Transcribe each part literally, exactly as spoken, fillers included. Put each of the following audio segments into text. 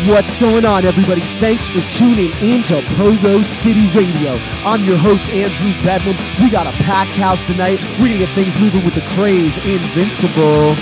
What's going on, everybody? Thanks for tuning in to Pogo City Radio. I'm your host, Andrew Bedlam. We got a packed house tonight. We're going to get things moving with the craze Invincible.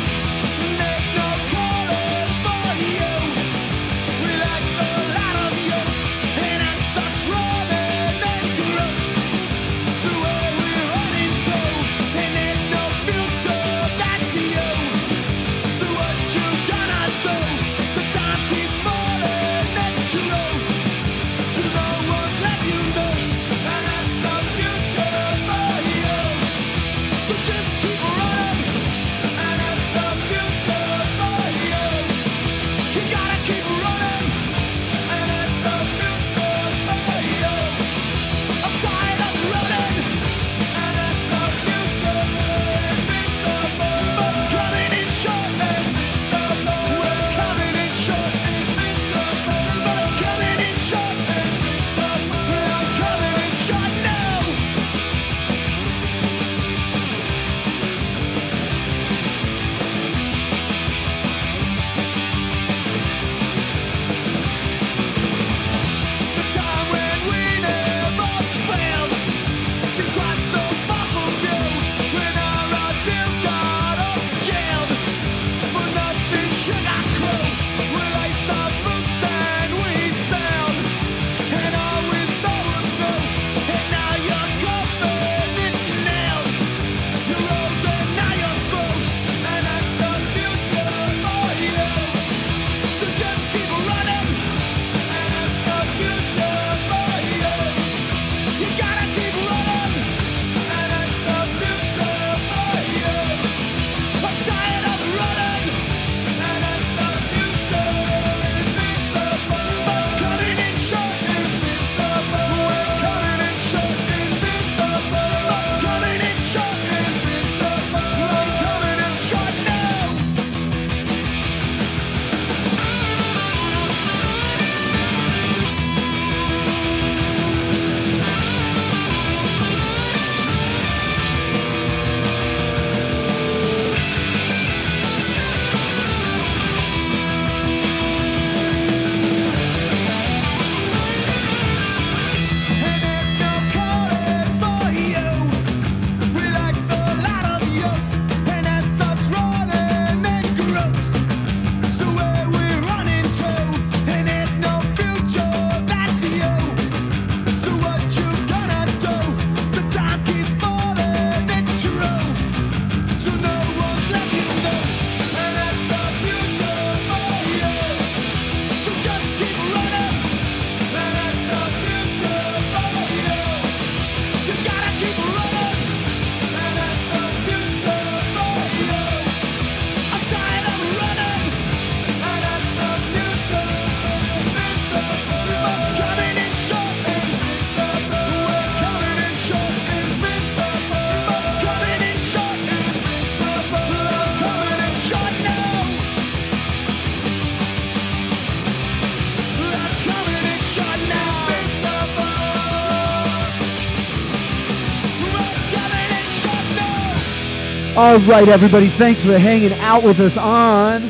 All right, everybody, thanks for hanging out with us on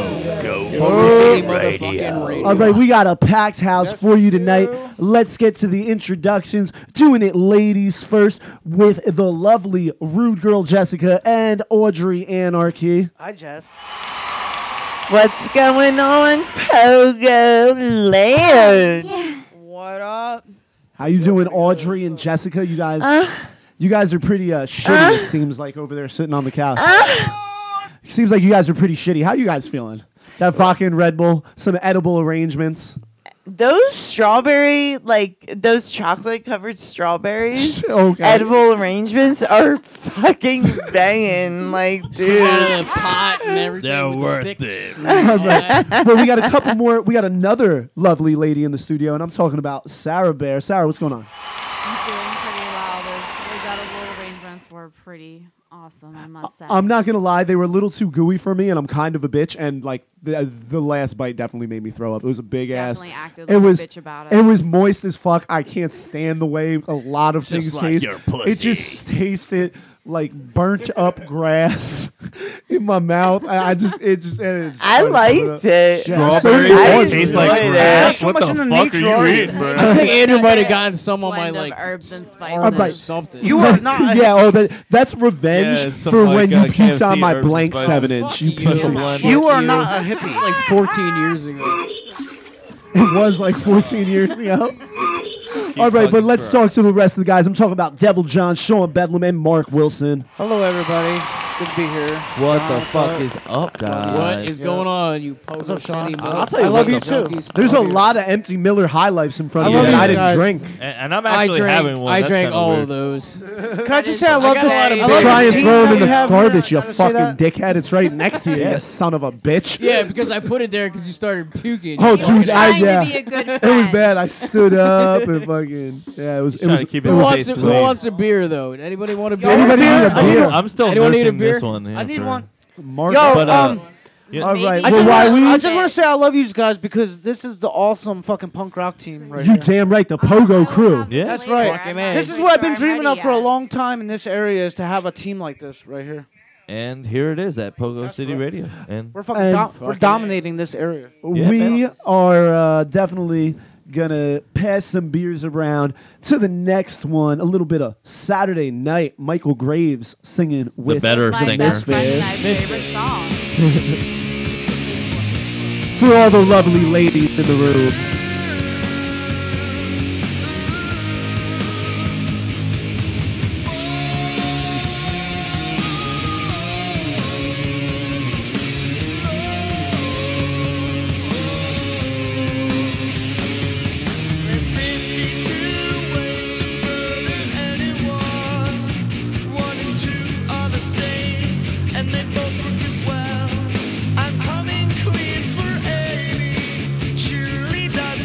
Pogo Radio. All right, we got a packed house for you tonight. Let's get to the introductions. Doing it ladies first with the lovely Rude Girl Jessica and Audrey Anarchy. Hi, Jess. What's going on, Pogo Land? What up? How you doing, Audrey and Jessica? You guys... Uh, You guys are pretty uh, shitty, uh, it seems like, over there sitting on the couch. uh, Seems like you guys are pretty shitty. How you guys feeling? Got vodka and Red Bull, some edible arrangements. those strawberry, like, those chocolate-covered strawberries, Okay. edible arrangements are fucking banging. Like, dude. Some pot and everything They're with worth the sticks. it. and all that. Well, we got a couple more. We got another lovely lady in the studio, and I'm talking about Sarah Bear. Sarah, what's going on? I'm doing pretty well. Those, those edible arrangements were pretty awesome, I must say. I'm not going to lie. They were a little too gooey for me, and I'm kind of a bitch, and, like, the, the last bite definitely made me throw up. It was a big Definitely ass. acted It like was a bitch about it. it was moist as fuck. I can't stand the way a lot of Just things like taste. your pussy. It just tasted like burnt up grass in my mouth. I, I just it just. It just I liked it. Yeah, Strawberry so I did tastes I. like enjoyed grass. it. What So the much in the fuck are nature you already. eating, bro? I think Andrew might have a gotten some on my blend of like herbs and s- spices. arm or Right. something. You are not. yeah, oh, that, that's revenge Yeah, it's some for like, when uh, you K F puked C on my herbs and blank spices. seven inch. Fuck You you. piece of Fuck shit. You are you. not a hippie. like fourteen years ago. It was like fourteen years ago. All right, but fucking let's Christ. talk to the rest of the guys. I'm talking about Devil John, Sean Bedlam, and Mark Wilson. Hello, everybody. Good to be here. What John, the what's fuck up? is up, guys? What is Yeah. going on, you Pogo up, Sean? City? I'll tell you I love what you the too. fuck. There's a Love you. lot of empty Miller High Lifes in front I of love you that you I didn't guys. drink. And, and I'm I actually drank. having one. I That's drank kinda all weird. of those. Can I just say I love got this? a lot of I love beer. Try the and team throw him that in the you have garbage, here. you Can I say fucking that? dickhead. It's right next to you, you son of a bitch. Yeah, because I put it there because you started puking. Oh, You were dude, I trying yeah. to be a good It was friend. bad. I stood up and fucking yeah. It was. It trying was. to keep it his Who was wants, a, face who clean. wants a beer though? Anybody want a beer? Anybody need a I need beer? one. I'm still Anyone need a nursing beer? this one. Yeah, I need for- one. Mark. Yo, But, uh, um, you all Maybe right. I Well, just, why wanna, we? I just want to say I love you guys because this is the awesome fucking punk rock team right You here. damn right. The Oh, I Pogo will crew. have Yeah. this That's later. right. I'm Fucking not A. This is really what I've sure been I'm dreaming ready of for a yet. long time in this area is to have a team like this right here. And here it is at Pogo That's City right. Radio. And We're fucking, And- dom- we're Fucking dominating this area. Yeah, we man. are uh, definitely gonna pass some beers around to the next one. A little bit of Saturday Night. Michael Graves singing with better My singer. best friend and Misfits. I's favorite song. For all the lovely ladies in the room. There's fifty-two ways to murder anyone. One and two are the same, and they both work as well. I'm coming clean for eighty. Cheerleader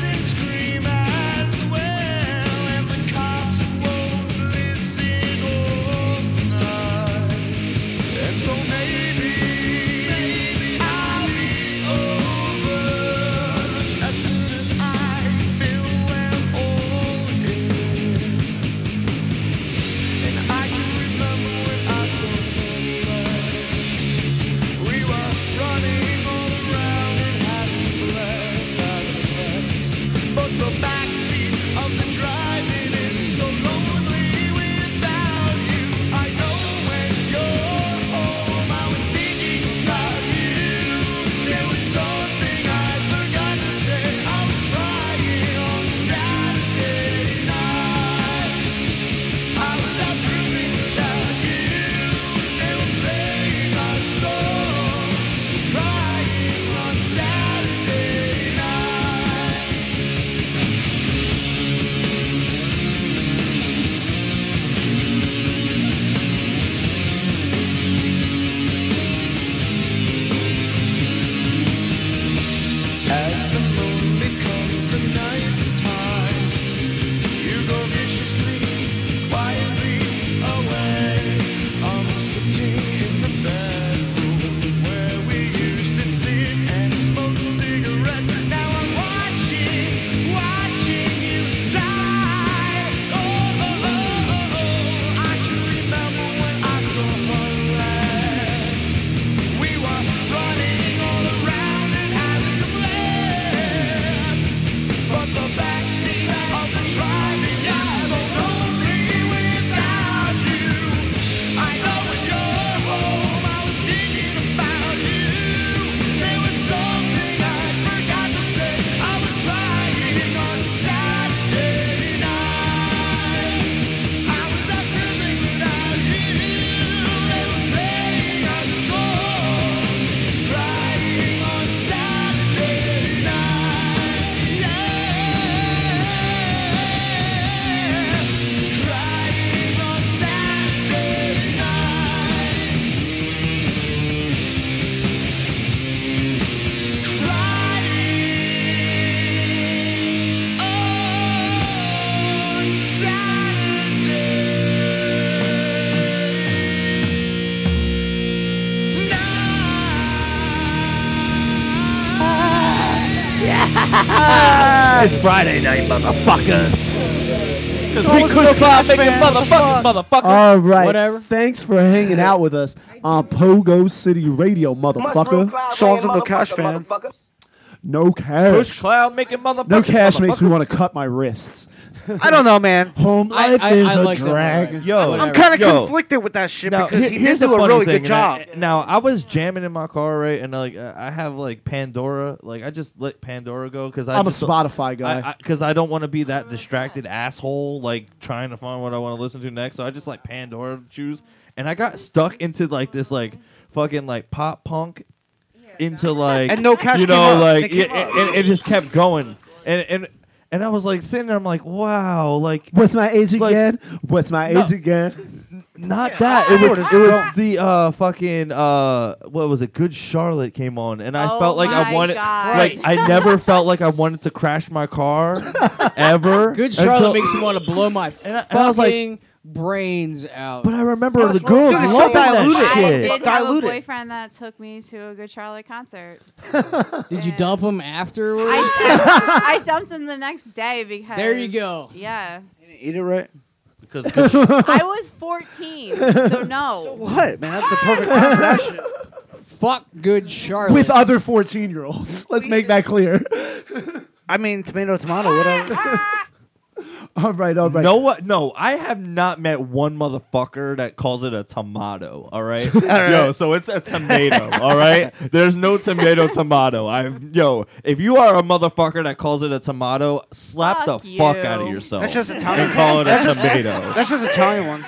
It's Friday night, motherfuckers. Because we couldn't class making motherfuckers, motherfuckers. All right. Whatever. Thanks for hanging out with us on Pogo City Radio, motherfucker. Sean's a no cash fan. No cash. Push Cloud making motherfuckers. No cash makes me motherfuckers. want to cut my wrists. I don't know, man. Home I- life I- is I a like them, drag. alright. Yo, Whatever. I'm kind of Yo. conflicted with that shit Now, because here- he here's did the do a funny really thing, good and I- job. now, I was jamming in my car, right, and like uh, I have like Pandora, like I just let Pandora go because I'm a just, Spotify guy. Because I, I don't want to be that distracted asshole, like trying to find what I want to listen to next. So I just like Pandora choose, and I got stuck into like this like fucking like pop punk, into like And No Cash you came know up. like They yeah, came up. and, and it just kept going, and and and I was like sitting there, I'm like, wow, like What's my age like- again? What's my No. age again? not that. It was it was the uh fucking uh what was it? Good Charlotte came on, and I Oh felt like I my wanted God. like I never felt like I wanted to crash my car ever. Good Charlotte until- makes me want to blow my And I, and I was like, fucking brains out. but I remember the girls Dude, it's so loving that diluted. I shit. did have a Diluted. boyfriend that took me to a Good Charlotte concert. Did you Yeah. dump him afterwards? I, I dumped him the next day because. There you go. Yeah. Eat it right. Because Good Ch- I was fourteen, so no. What, man? That's the perfect time for that shit. Fuck Good Charlotte. With other fourteen-year-olds. Let's make that clear. I mean, tomato, tomato, whatever. All right, all right. No, what? No, I have not met one motherfucker that calls it a tomato. All right, yo. So it's a tomato. All right. There's no tomato, tomato. I yo. If you are a motherfucker that calls it a tomato, slap Fuck the fuck you. out of yourself. That's just Italian. And call it a That's just- tomato. That's just Italian ones.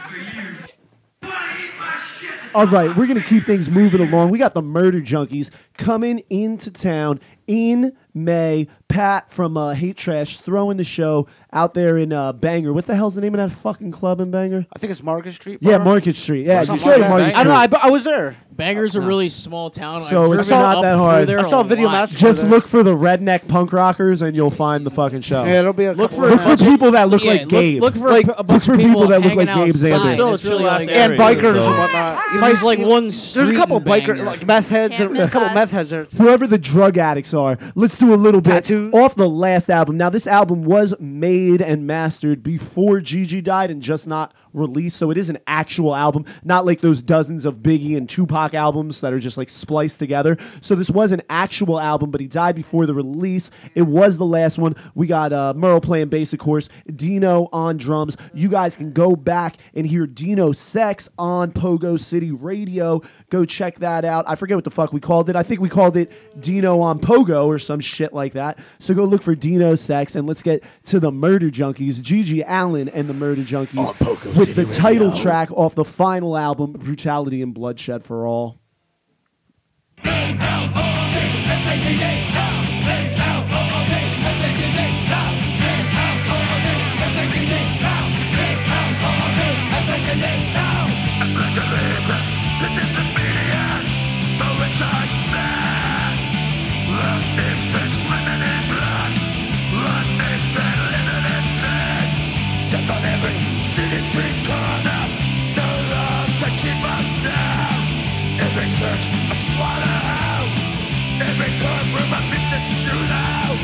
All right, we're going to keep things moving along. We got the Murder Junkies coming into town in May. Pat from uh, Hate Trash throwing the show out there in uh, Bangor. What the hell's the name of that fucking club in Bangor? I think it's Market Street. Yeah, bar. Market Street. Yeah, you Something straight like to Market that. Street. I know. I, bu- I was there. Banger's a really small town. So I've it's driven not up that through hard. there I saw a Video lot. Massacre. Just there. look for the redneck punk rockers and you'll find the fucking show. Yeah, it'll be a Look couple for of Look for them. people that look Yeah, like look, Gabe. look for Like, a, a bunch for of people people that look hanging like Gabe outside. Zander. Still a It's really chill-ass like area. and bikers So- and whatnot. You There's might like see- one There's a street couple in biker, Bangor. like meth heads. Can't And there's a couple miss meth us. heads there. Whoever the drug addicts are, let's do a little bit Tattoos. off the last album. Now, this album was made and mastered before Gigi died and just not released, so it is an actual album, not like those dozens of Biggie and Tupac albums that are just like spliced together. So this was an actual album, but he died before the release. It was the last one. We got uh, Merle playing bass, of course, Dino on drums. You guys can go back and hear Dino Sex on Pogo City Radio. Go check that out. I forget what the fuck we called it. I think we called it Dino on Pogo or some shit like that. So go look for Dino Sex, and let's get to the Murder Junkies, Gigi Allen and the Murder Junkies, with the title track off the final album, Brutality and Bloodshed for All. Every church, a slaughterhouse. Every courtroom, a vicious shootout.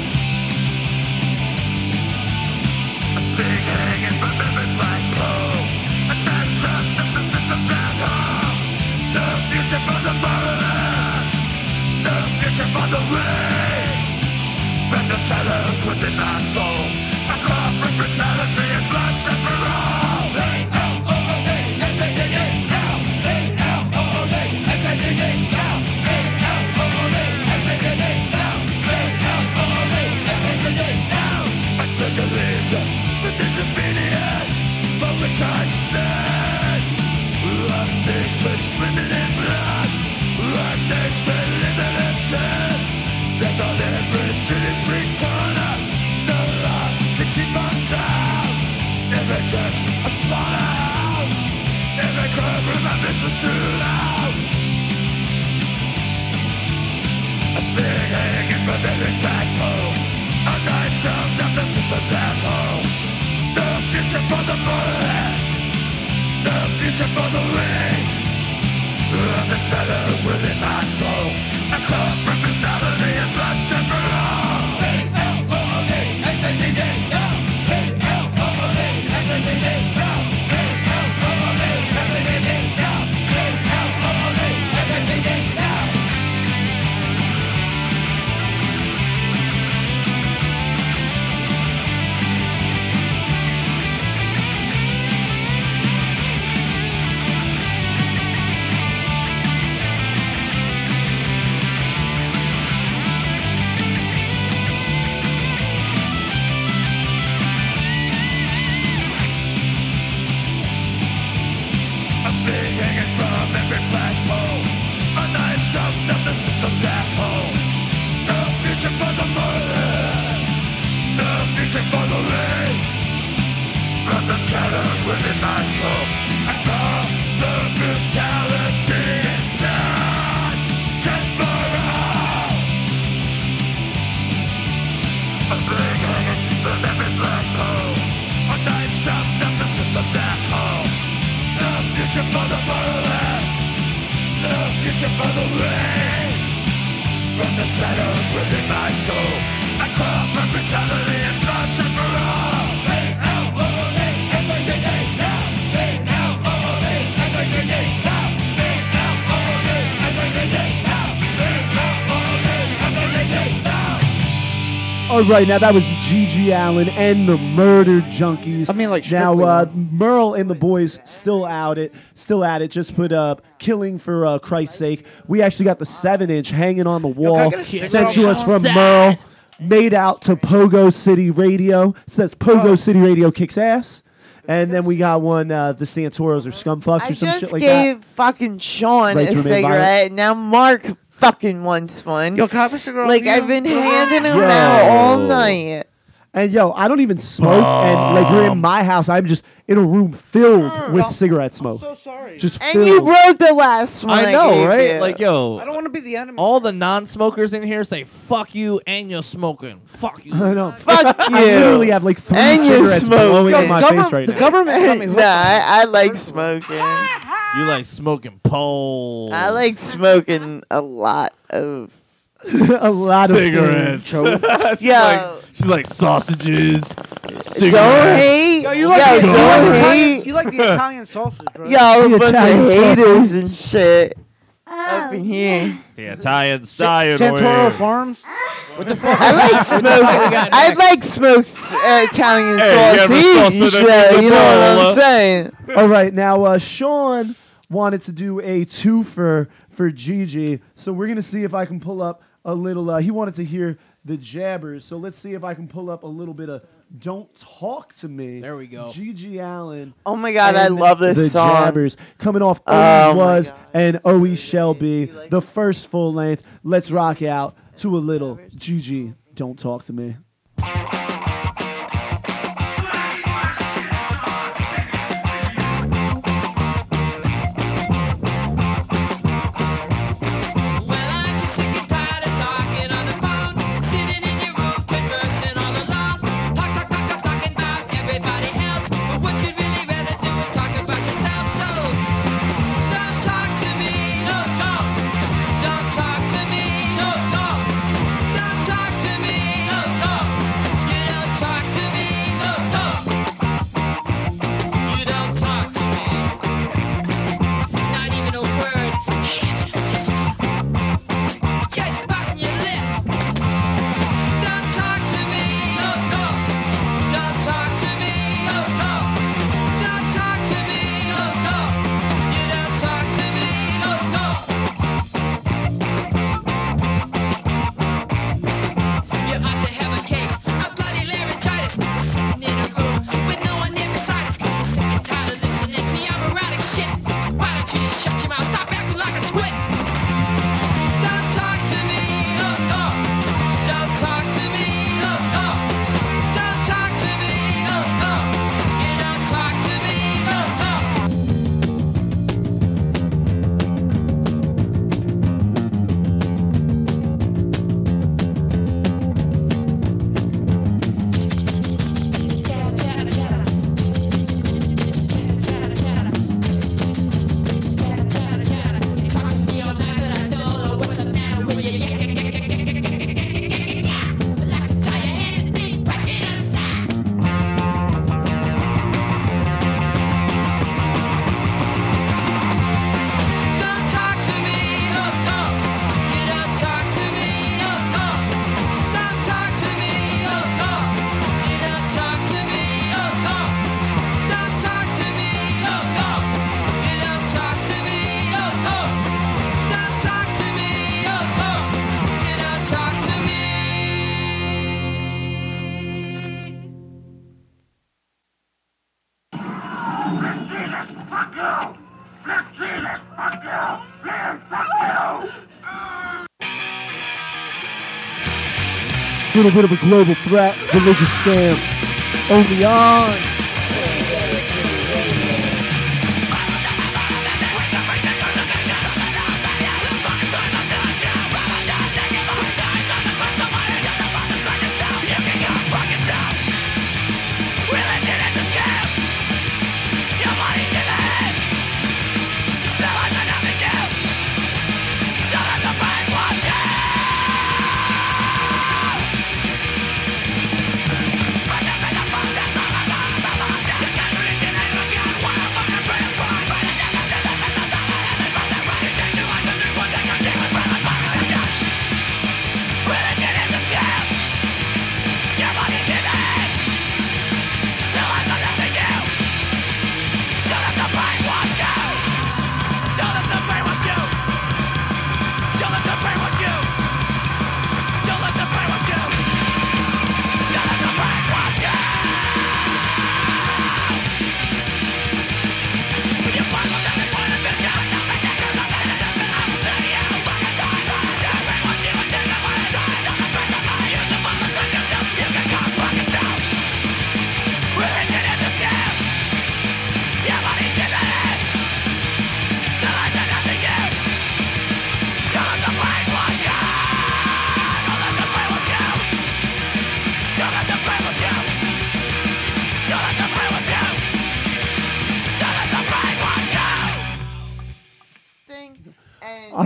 A big hanging from every flagpole. A knife shot at the system at home. No future for the murderers. No future for the rain. From the shadows within my soul, I call for brutality and bloodshed for all. A L O O D, S A D D, now. A L O O D, S A D D, now. A L O O D, S A D D, now. A L O O D, S A D D, now. I took a legion for disobedience, for which I stand. One nation swimming in blood, one nation living in sin. Death on every street and street corner, no law to keep us down. Every church a slaughterhouse, every courtroom a vicious shootout. A big hanging from every flagpole, a knife shoved up the system's asshole. No future for the murderers, no future for the weak. From the shadows within my soul, I call for brutality and bloodshed for all. shadows within my soul. I call the brutality blood shed for all. A big hanging from every black hole. A knife shoved up the system's asshole. No future for the motherless. No future for the rain. From the shadows within my soul, I call for brutality and blood shed for all. A L O O A, S A K K now. A L O O A, S A K K now. A L O O A, S A K K now. A L O O A, S A K K now. All right, now that was Gigi Allen and the Murder Junkies. I mean, like, now strictly, uh, man. Merle and the boys still out it, still at it. Just put up "Killing for uh, Christ's Sake." We actually got the seven-inch hanging on the wall, get a cigarette sent to out? us from Merle, made out to Pogo City Radio. Says Pogo Oh. City Radio kicks ass. And then we got one, uh, the Santoros or Scumfucks I or some just shit like that. gave fucking Sean Right a to remain cigarette. Now Mark fucking wants one. Yo, can I have a cigarette? like with you? I've been handing them Yo. out all night. And yo, I don't even smoke, and like we're in my house, I'm just in a room filled with cigarette smoke. So sorry. Just And filled. you broke the last one. I know, gave right? you. Like, yo, I don't want to be the enemy. all the non-smokers in here say "fuck you" and you're smoking. Fuck you. I know. Fuck you. I literally have like three And you're cigarettes smoking. blowing Yo, in my government, face right the now. government got me hooked Nah, on I, it. I like smoking. You like smoking poles. I like smoking a lot of. A lot of cigarettes. things. she's, Yo. like, she's like sausages, Don't cigarettes. hate. Yo, Yo, you like, the, you, like don't the Italian, hate. you like the Italian sausage, right? Yo, The a bunch Italian of sausage. haters and shit up in here. The Italian Sa- style. Santoro Farms. What the fuck? I like What the fuck we smoke. got I next? like smoked uh, Italian Hey, you ever sausage. sausage uh, in You know what the I'm saying? All right, now uh, Sean wanted to do a twofer for Gigi, so we're gonna see if I can pull up a little. Uh, he wanted to hear the Jabbers, so let's see if I can pull up a little bit of "Don't Talk to Me." There we go. Gigi Allen. Oh my god, I and love this the song. Jabbers coming off Oh Owie my Was God. and Owie Shall Be, You like the first full length. Let's rock out to a little Gigi. Don't Talk to Me. Well, aren't you sick and tired of talking on the phone? Sitting in your room, conversing all alone. Talk, talk, talk, talk, talking about everybody else. But what you'd really rather do is talk about yourself. So, don't talk to me, no, no. Don't talk to me, no, no. Don't talk to me, no, no. You don't talk to me, no, no. You don't talk to me. Not even a word, not even a whisper. Just biting your lip. Don't talk to me, no, no. Don't talk to me, no, no. Don't talk to me, no, no. You don't talk to me, no, no. You ought to have a case of bloody laryngitis. We're sitting in a room with no one there beside us, 'cause we're sick and tired of listening to your erotic shit. Why don't you just shut your mouth? Stop acting like a twit. Don't talk to me, no, no. Don't talk to me, no, no. Don't talk to me, no, no. You don't talk to me, no, no. Chatter, chatter, chatter. Chatter, chatter, chatter. Chatter, chatter, chatter. You talk to me all night, but I don't know what's the matter with you. Yeah, yeah, yeah, yeah, yeah, yeah, yeah, yeah, yeah, yeah. Well, I can tie your hands and feet, put you to the side. Don't talk to me, no, no. You don't talk to me, no, no. Don't talk to me, no, no. You don't talk to me, no, no. Don't talk to me, no, no. You don't talk to me, no, no. Don't talk to me, no, no. You don't talk to me. Little bit of a global threat, religious scam. Only on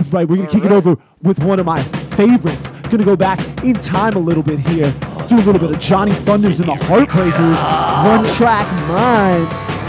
right, we're gonna kick it over with one of my favorites. Gonna go back in time a little bit here. Do a little bit of Johnny Thunders and the Heartbreakers. One Track Mind.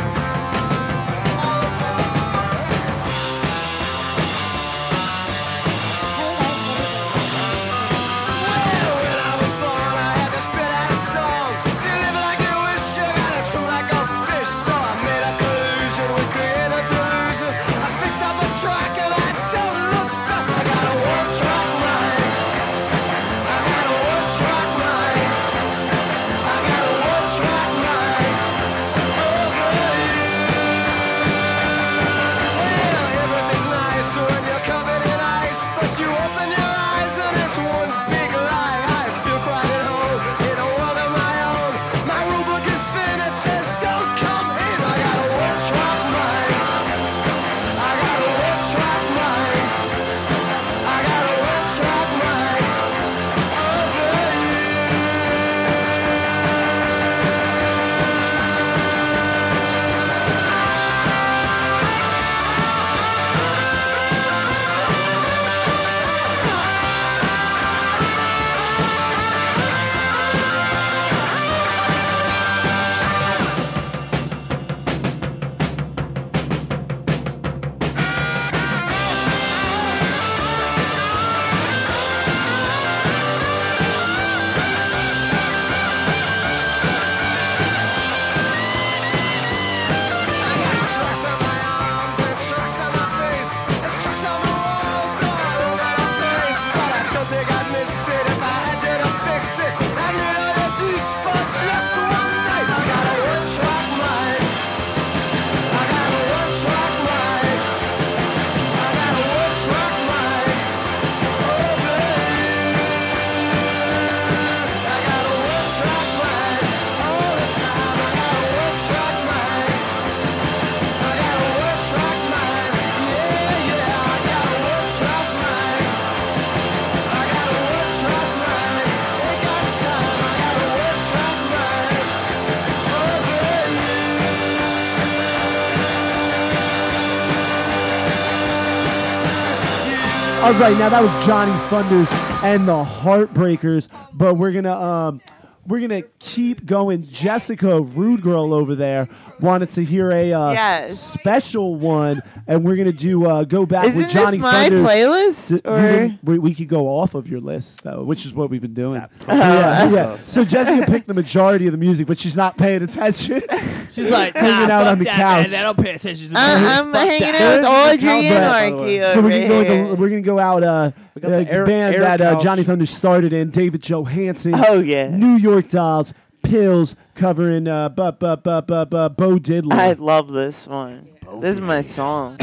All right, now that was Johnny Thunders and the Heartbreakers, but we're gonna um, we're gonna keep going. Jessica, Rude Girl over there, wanted to hear a uh, Yes. special one, and we're gonna do uh, go back Isn't with Johnny this my Thunders. playlist? Th- we, Or didn't- we, we could go off of your list, though, which is what we've been doing. Oh, yeah, yeah. So Jessica picked the majority of the music, but she's not paying attention. She's like, hanging nah, out fuck on the that, couch. Man. They don't pay attention to Uh, me. I'm Fuck hanging that. out with There's the Audrey and cowbell, Marky So over we're gonna, go with here. the, we're gonna go out uh, We got uh, the air- band air that uh, couch. Johnny Thunder started in, David Johansen. Oh, yeah. New York Dolls, Pills, covering uh, bu- bu- bu- bu- bu- Bo Diddley. I love this one. This is my song.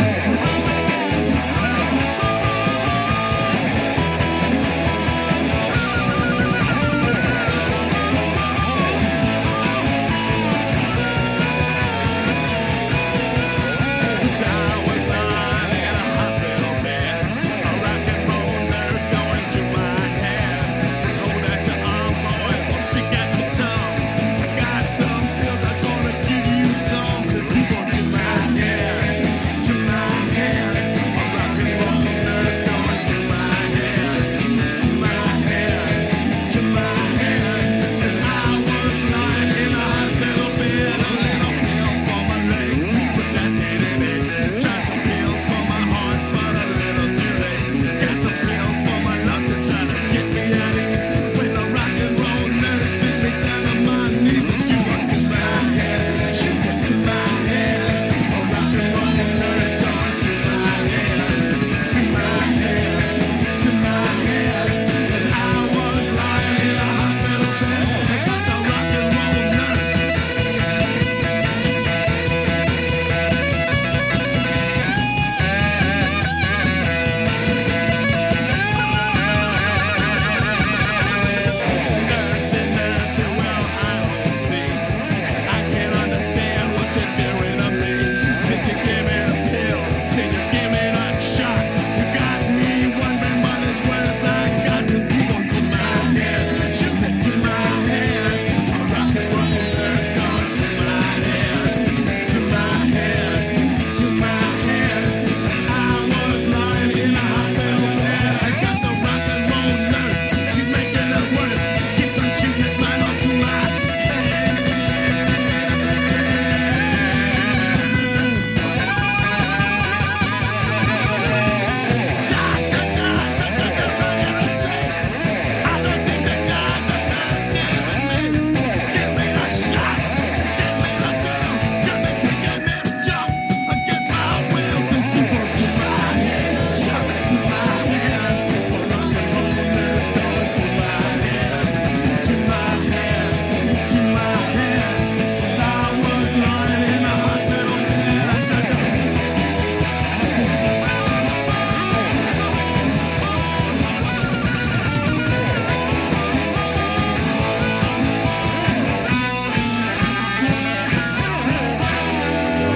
To my head.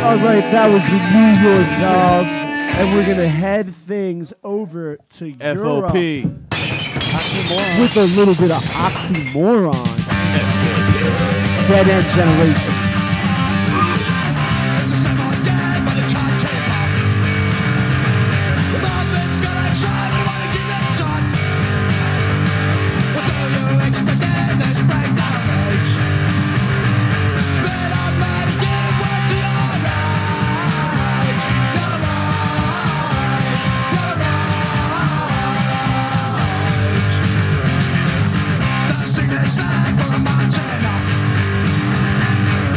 All right, that was the New York Dolls, and we're gonna head things over to F Europe O P. with a little bit of oxymoron. Dead End Generation. Sing this song for the Montana.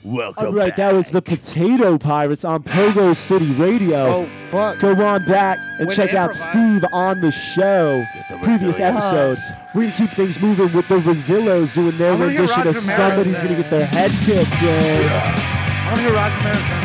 Welcome All right, back. that was the Potato Pirates on Pogo City Radio. Oh, fuck. Go on back and When check out improvise. Steve on the show. the Previous Brazilians. episodes. We're going to keep things moving with the Brazillos doing their I'm gonna hear rendition of Roger Merritt Somebody's there. Going to Get Their Head Kicked In. I want to hear Roger Merritt.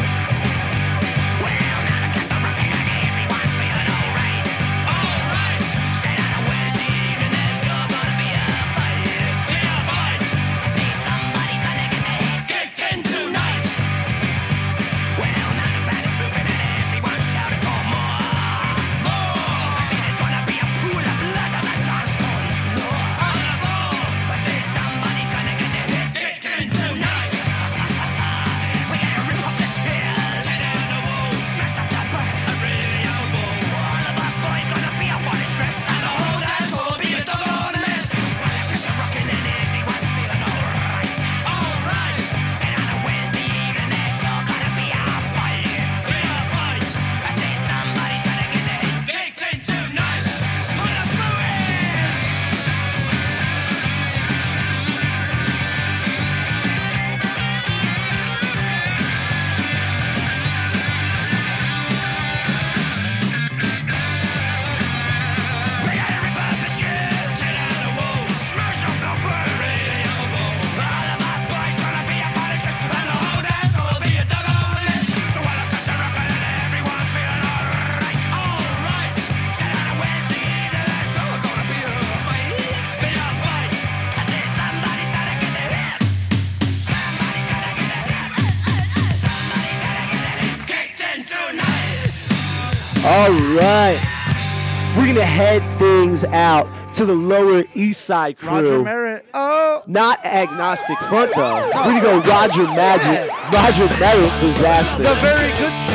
All right. We're going to head things out to the Lower East Side crew. Roger Merritt. Oh. Not Agnostic Front, though. We're going to go Roger Magic, Roger Merritt Disaster. The very good shit.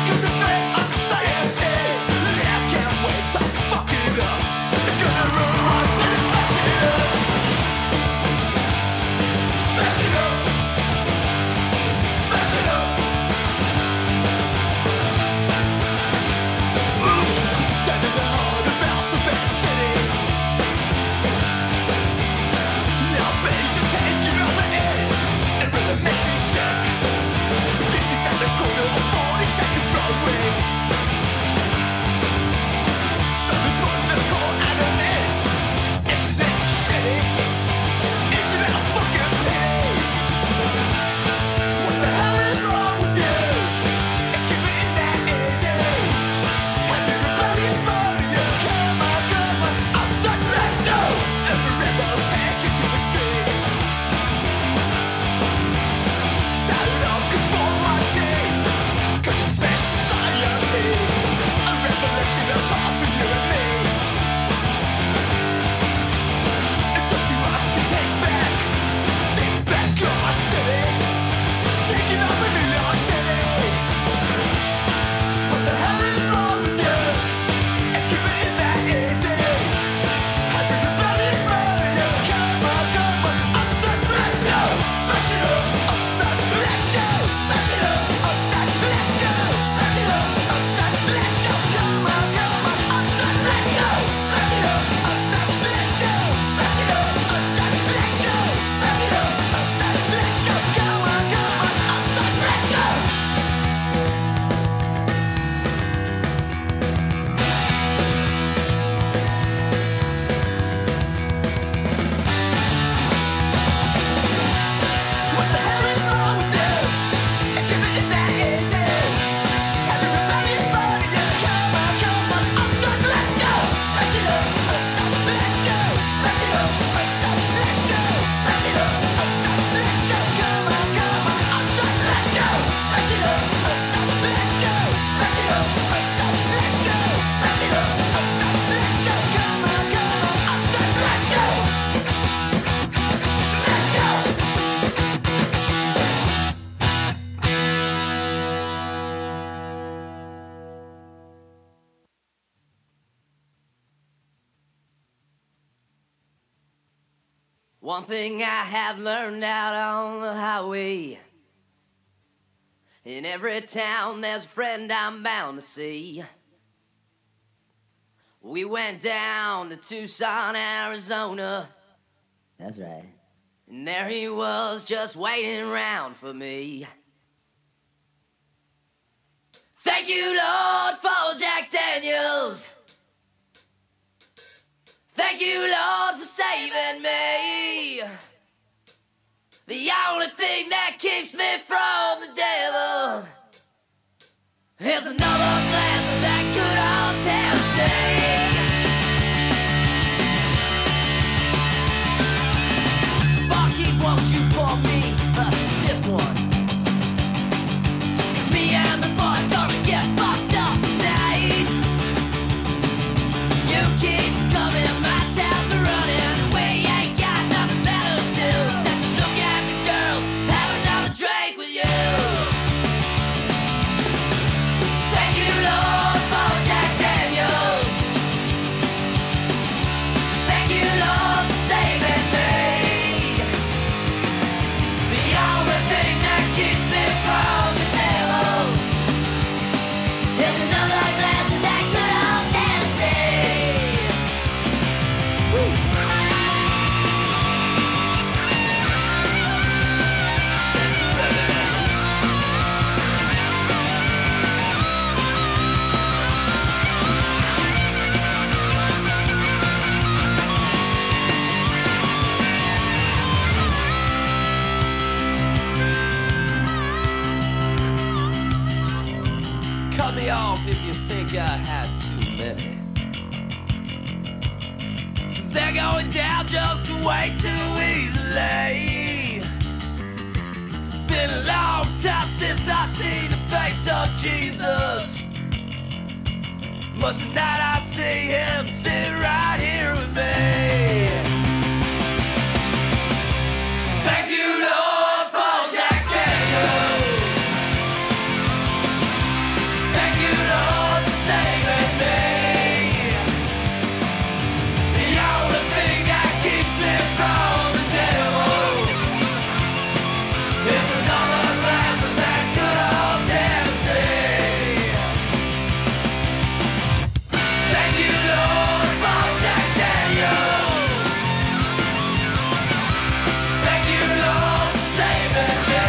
One thing I have learned out on the highway, in every town there's a friend I'm bound to see. We went down to Tucson, Arizona. That's right. And there he was, just waiting around for me. Thank you, Lord, for Jack Daniels. Thank you, Lord, for saving me. The only thing that keeps me from the devil is another glass of that good old Tennessee. Barkeep, won't you pour me a stiff one? 'Cause me and the boys gonna get fucked up tonight. You keep coming, my town's running. We ain't got nothing better to do except to look at the girls, have another drink with you. Thank you, Lord, for Jack Daniels. Thank you, Lord, for saving me. The only thing that keeps me from the devil is another glass of that good old Tennessee. Cut me off if you think I had too many. 'Cause they're going down just way too easily. It's been a long time since I see the face of Jesus, but tonight I see him sitting right here with me. Thank you, Lord, for Jack Daniels. Thank you, Lord, for saving me. The only thing that keeps me from the devil is another glass of that good old Tennessee. Thank you, Lord, for Jack Daniels. Thank you, Lord, for saving me.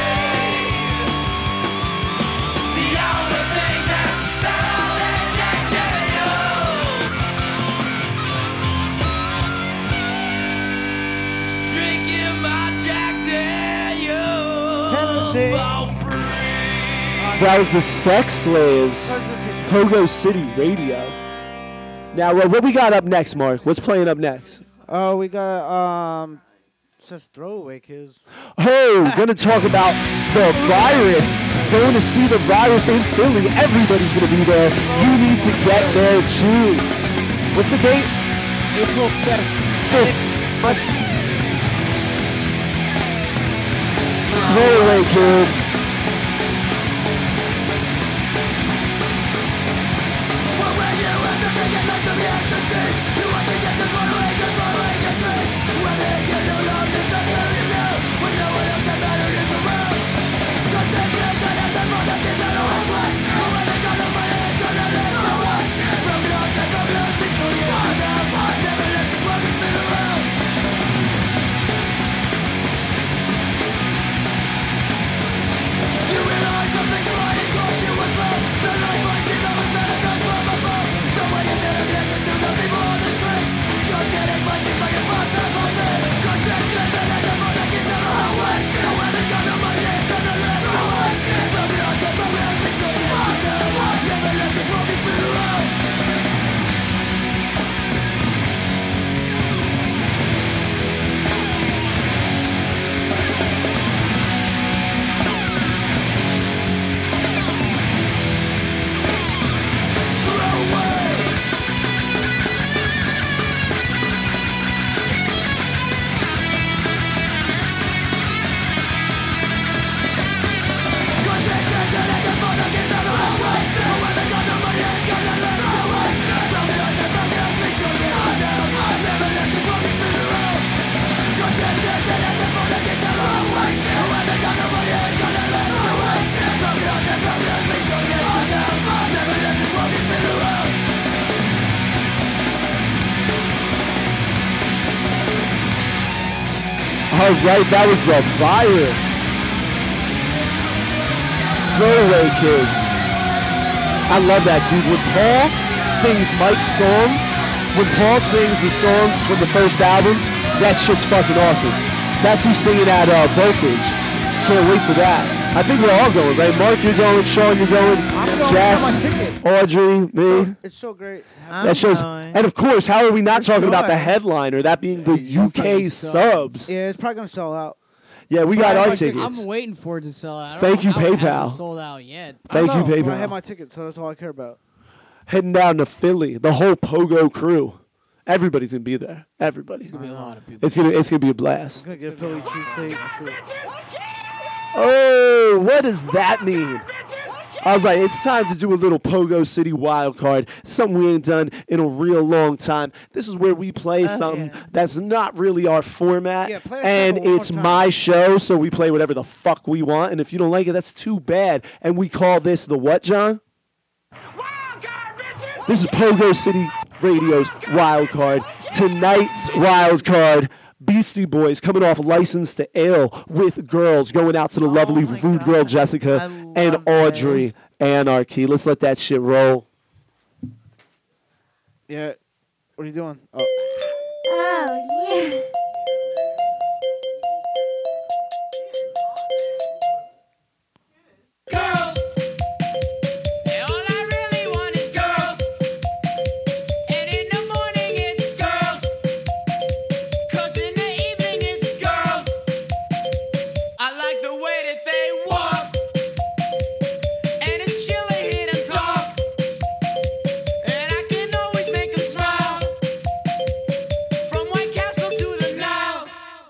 The only thing that's better than Jack Daniels is drinking my Jack Daniels Tennessee. for free. That was the Sex Slaves, Pogo City Radio. Now, uh, what we got up next, Mark? What's playing up next? Oh, we got um, it says throwaway kids. Oh, gonna talk about the virus. Going to see the virus in Philly. Everybody's gonna be there. You need to get there too. What's the date? April tenth. Fifth. Throwaway kids. All right, that was the virus. Throwaway Kids. I love that, dude. When Paul sings Mike's song, when Paul sings the songs from the first album, that shit's fucking awesome. That's who's singing at uh, Voltage. Can't wait to that. I think we're all going, right? Mark, you're going. Sean, you're going. I'm going. Jess, I got my ticket. Audrey, me. It's so great. That shows. going. And of course, how are we not We're talking about the going. headliner, that being the U K subs? Yeah, it's probably gonna sell out. Yeah, we got I have our my tickets. tickets. I'm waiting for it to sell out. I don't Thank know you, how it hasn't PayPal. sold out yet. Thank I you, know, but I PayPal. have my ticket, so that's all I care about. Heading down to Philly, the whole Pogo crew. Everybody's gonna be there. Everybody's There's gonna gonna be. be a lot of people. It's gonna. It's gonna be a blast. I'm gonna get Philly cheesesteak. Sure. Oh, what does that mean? All right, it's time to do a little Pogo City wild card. Something we ain't done in a real long time. This is where we play Oh, something yeah. that's not really our format, Yeah, play our and sample one it's more time. my show, so we play whatever the fuck we want. And if you don't like it, that's too bad. And we call this the what, John? This is Pogo City Radio's wild card. Tonight's wild card. Beastie Boys coming off License to Ill with girls going out to the lovely my rude God. girl I Jessica and love Audrey Anarchy. Let's let that shit roll. Yeah. What are you doing? Oh. Oh, yeah. Girls. And all I really want is girls. And in the morning it's girls. 'Cause in the evening it's girls. I like the way that they walk. And it's chilly hear them talk. And I can always make them smile. From White Castle to the Nile.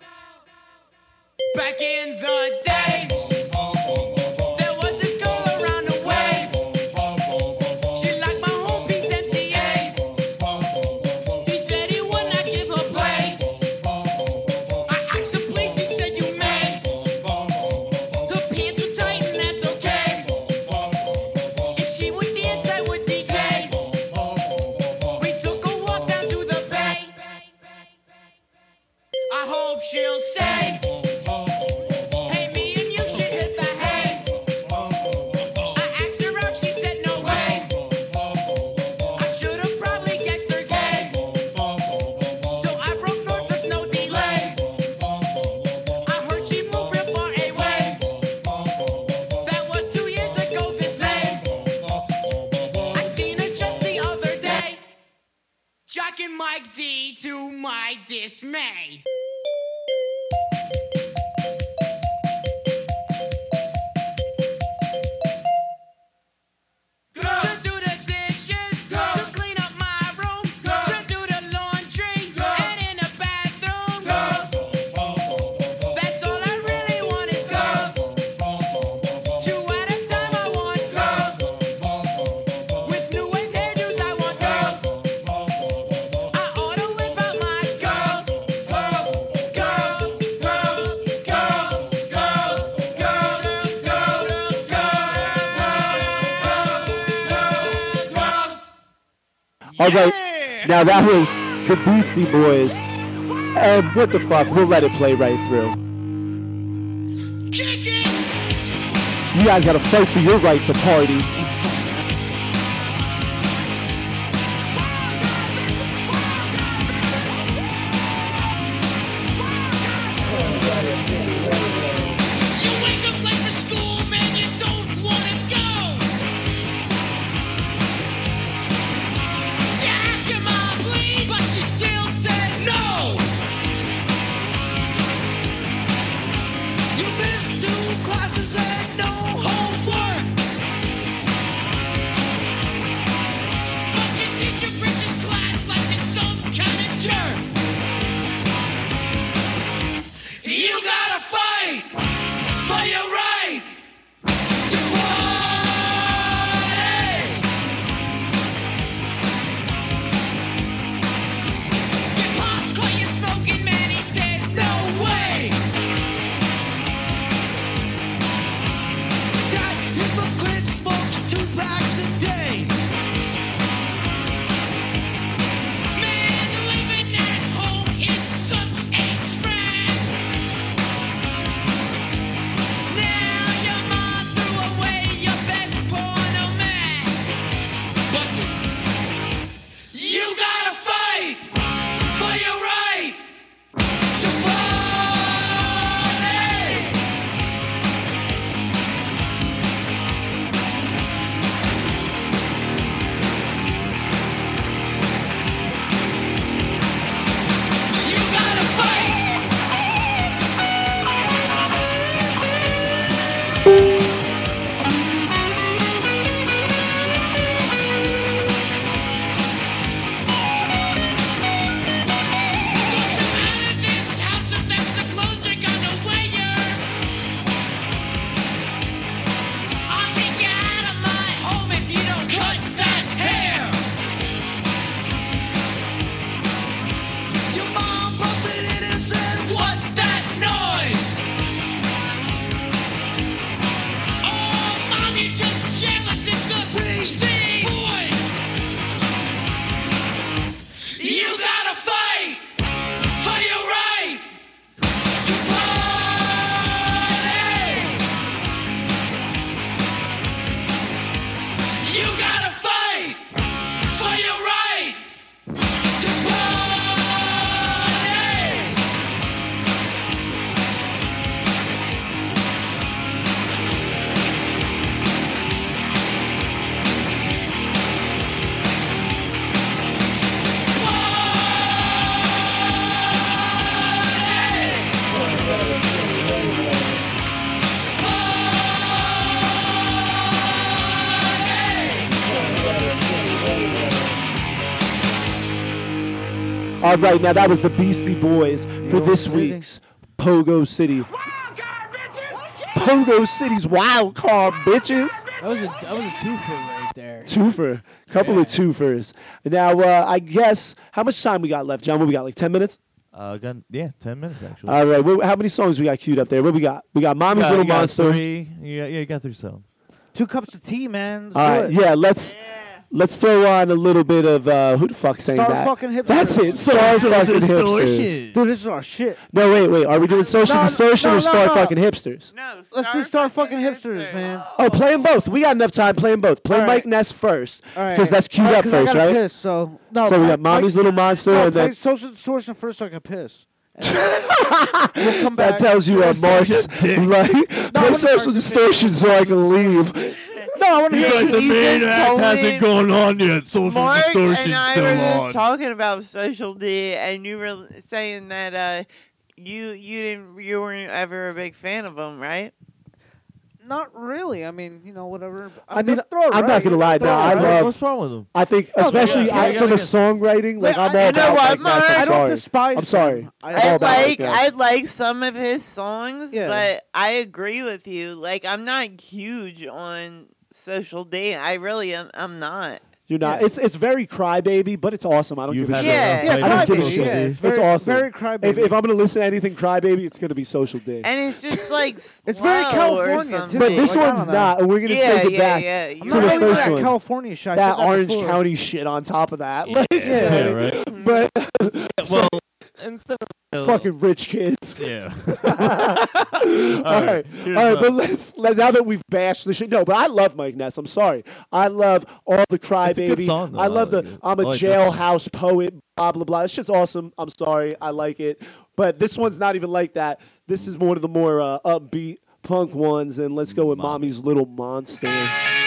Back in the day. There was this girl around the way. She liked my home piece M C A. He said he would not give her play. I asked him please, he said you may. Her pants were tight and that's okay. If she would dance, I would D J. We took a walk down to the bay. I hope she'll say, hey, me and you should hit the hay. I asked her out, she said no way. I should have probably guessed her gay. So I broke north with no delay. I heard she moved real far away. That was two years ago this May. I seen her just the other day. Jack and Mike D to my dismay. To do the dishes, to clean up my room, to do the laundry, and in the bathroom. That's all I really want is girls. Two at a time I want girls. With new wave hairdos I want girls. I ought to whip out my girls. Girls, girls, girls, girls, girls, girls, girls, girls. All right, now that was the Beastie Boys. And what the fuck? We'll let it play right through. Kick it! You guys gotta fight for your right to party. You wake up late for school, man, you don't wanna go. You ask your mom, please, but she still says no. You missed two classes and no homework. But your teacher preaches class like it's some kind of jerk. You gotta fight for your right to party. Your pops caught you smoking, man, he says no way. That hypocrite smokes two packs a day. Man, living at home is such a drag. All right, now that was the Beastie Boys for this week's Pogo City. Pogo City's wild card, bitches. That was a that was a twofer right there. Twofer, couple Yeah. of twofers. Now, uh, I guess how much time we got left, John? What we got? Like ten minutes? Uh, got, yeah, ten minutes actually. All right. What, how many songs we got queued up there? What we got? We got Mommy's You got- Little you got Monster. Three. Yeah, yeah, you got three songs. Two cups of tea, man. Let's All do right. it. Yeah. Let's let's throw on a little bit of uh, who the fuck saying Star that? fucking hipsters. That's it. Star fucking hipsters. Dude, this is our shit. No, wait, wait. Are we doing social No, distortion no, or no, star no. fucking hipsters? No, Let's do star fucking hipsters, man. Oh, play them both. We got enough time. Play them both. Play All right. Mike Ness first, All right. because that's queued All right, up 'cause I first, gotta right? Piss, so no. So we Mike- got Mommy's Mike- Little Monster, no, and play then social distortion first, so I can piss. And we'll come back. that tells you what Mark's like. Play social distortion so I can leave. No, I want to He's hear like, the main act hasn't gone on yet. Social Mark distortion's and I still were on. just talking about Social D, and you were saying that uh, you you didn't you weren't ever a big fan of them, right? Not really. I mean, you know, whatever. I mean, throw it I'm right. not gonna lie. Throw No, it I right. love. What's wrong with them? I think, No, especially yeah, I, yeah, from yeah. a songwriting, like Like, I'm I- all you know about what, Mike Ness. Mark? I'm I don't sorry. despise I'm sorry. them. I- I'm all I about Mike like Ness. I like some of his songs, Yeah. but I agree with you. Like, I'm not huge on Social D. I really am. I'm not. You're not. Yeah. It's it's very crybaby, but it's awesome. I don't You've give a had shit. Yeah. a Yeah, I don't give a crybaby. shit. Yeah, It's, it's very, awesome. very crybaby. If, if I'm gonna listen to anything crybaby, it's gonna be Social D. And it's just like It's very slow or California, something. too. But this Like, I one's don't know. not, and we're gonna yeah, take it yeah, back. yeah. I'm You're to not the really first that one. California shit. I That said that Orange before. County shit on top of that. Like, Yeah, Yeah. right. But Well, instead of fucking rich kids. yeah. All right, here's all right, my- but let's let, now that we've bashed the shit. No, but I love Mike Ness. I'm sorry. I love all the It's a good crybaby. song, though. I love I like the it. I'm I a like that jailhouse poet. Blah blah blah. This shit's awesome. I'm sorry. I like it, but this one's not even like that. This is one of the more uh, upbeat punk ones, and let's go with Mommy. Mommy's Little Monster.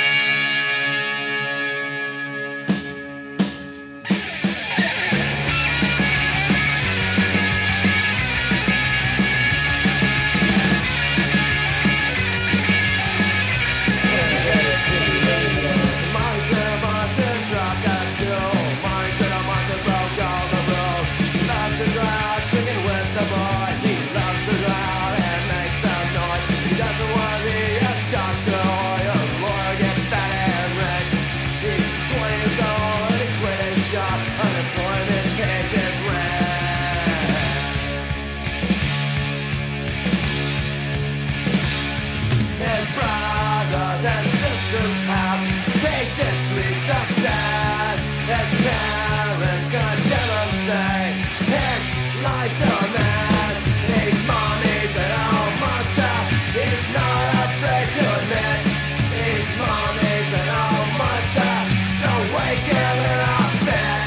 His brothers and sisters have tasted sweet success. His parents condemn him, say his life's a mess. His mommy's an old monster. He's not afraid to admit his mommy's an old monster. Don't wake him in a fit.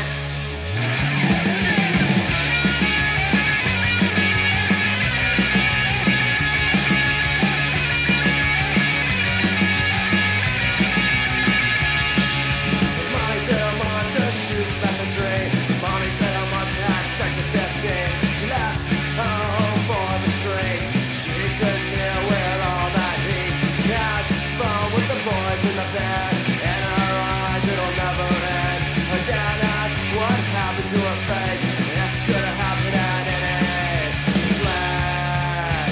Mommy said I want to shoot like a dream. Mommy said I want to have sex at fifteen. She left home for the street. She couldn't deal with all that heat. She had fun with the boys in the bed. In her eyes, it'll never end. Her dad asked what happened to her face. And it could have happened at any place.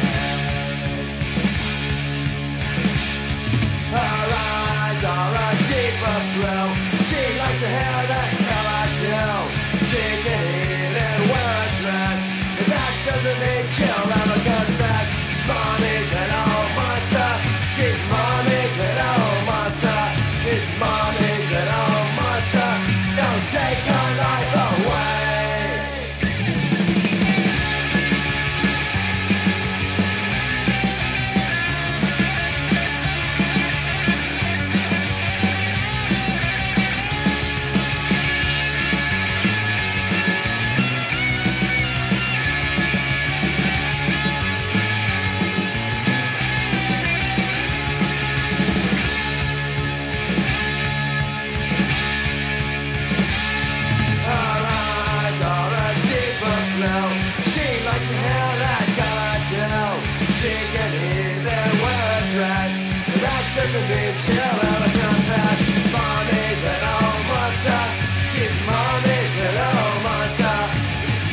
Her eyes are a deeper blue. She likes to hear that color too. She can even wear a dress. But that doesn't mean she'll ever confess. She's mommy's an old monster. She's mommy's an old monster. She's mommy's an old monster. Don't take her life away. Her eyes are a deeper blue. She likes to hear that color too. She can even wear a dress. But that doesn't mean she'll ever confess. Mommy's an old monster. She's mommy's an old monster.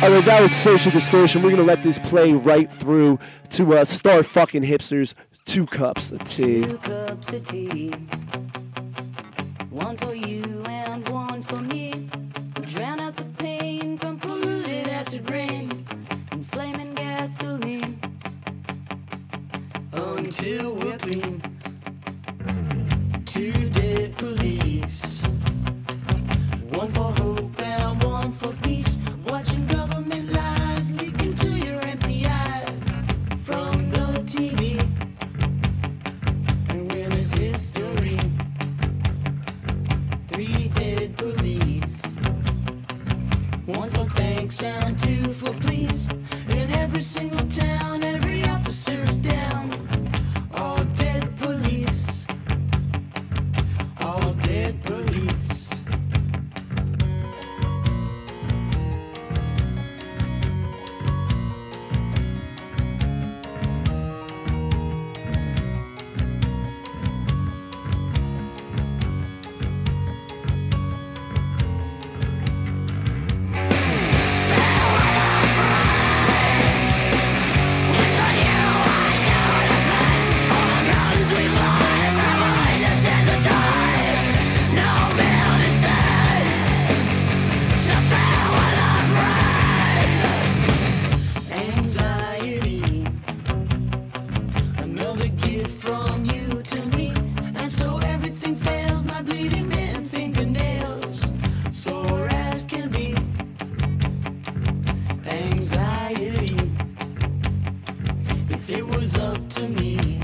All right, that was Social Distortion. We're going to let this play right through to uh, Star Fucking Hipsters. Two cups of tea. Two cups of tea. One for you and one for me. Drown out the pain from polluted acid rain and flaming gasoline until we're clean. Two dead police. One for hope and one for peace. Watching government lies leak into your empty eyes from the T V. And when is history? Three dead police. One for thanks and two for please. In every single town, every officer is down. All dead police. All dead police. Anxiety, another gift from you to me, and so everything fails. My bleeding bitten fingernails, sore as can be. Anxiety, if it was up to me,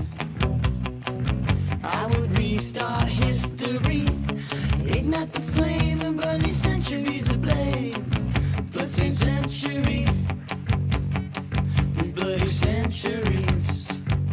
I would restart history, ignite the flame and burn these centuries of blame. Bloodstained centuries. These bloody centuries.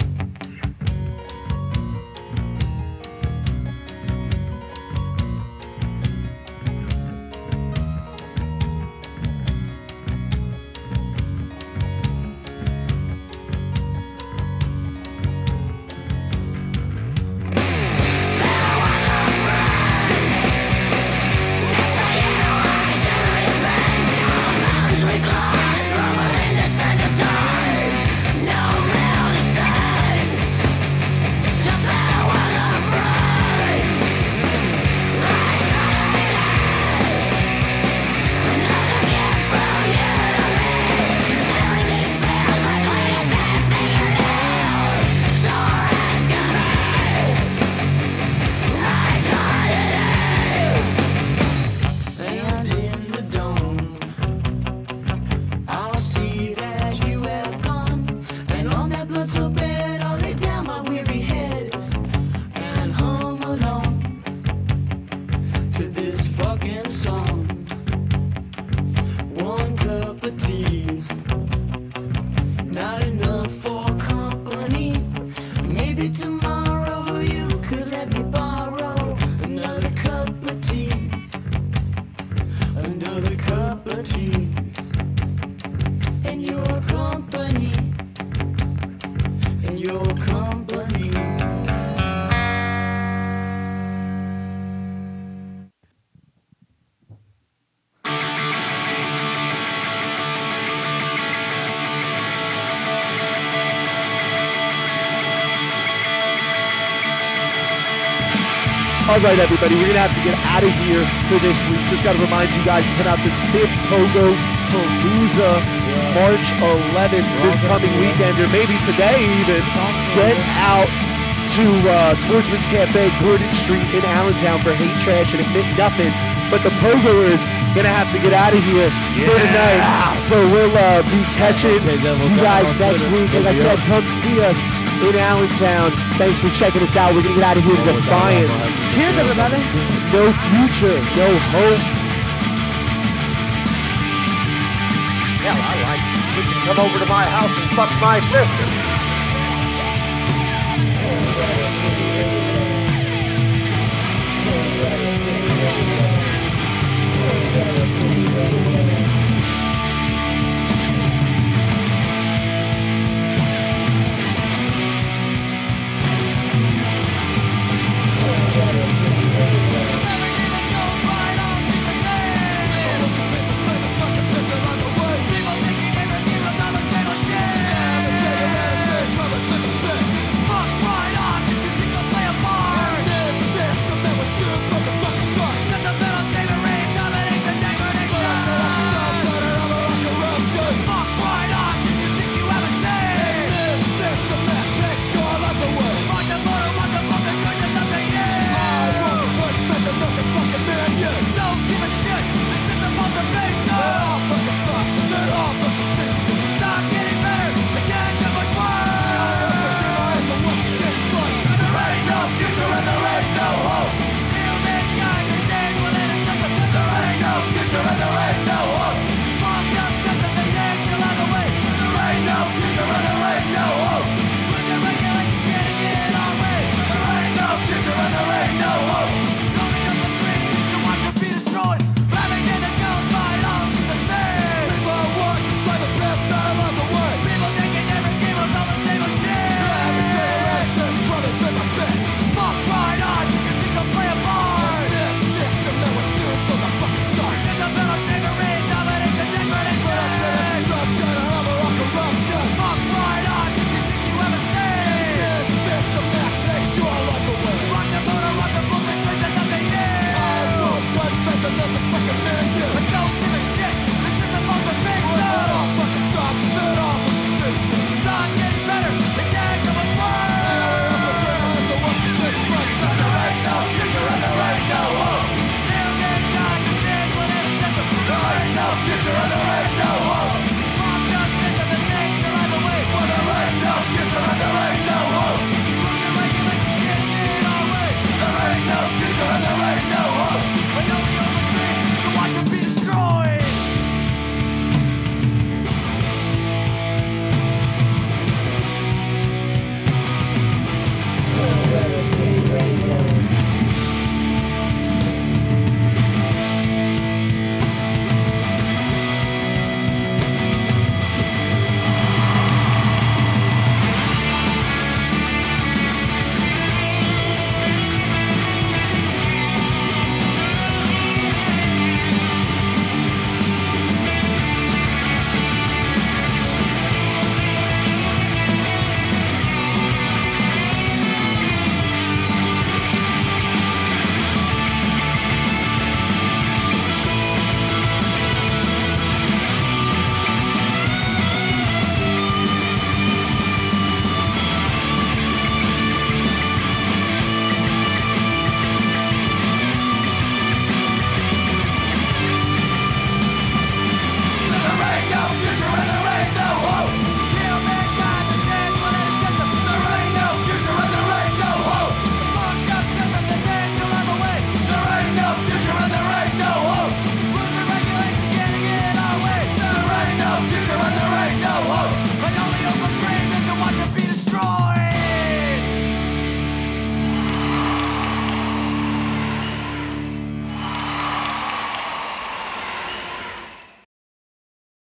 And in the dome, I'll see that you have gone. And on that blood so bed, I'll lay down my weary head and hum along to this fucking song. One cup of tea, not enough for company. Maybe tomorrow you could let me borrow another cup of tea. Another cup of tea in your company, in your company. All right, everybody, we're going to have to get out of here for this week. Just got to remind you guys to come out to Stiff Pogo Palooza March eleventh this coming weekend, or maybe today even. Get out to uh, Sportsman's Cafe, Gordon Street in Allentown for Hate Trash and Admit Nothing. But the Pogoers going to have to get out of here for tonight. So we'll uh, be catching you guys next week. Like I said, come see us in Allentown. Thanks for checking us out. We're going to get out of here to Defiance. Cheers, everybody. No future, no hope. Hell, I like it. You can come over to my house and fuck my sister.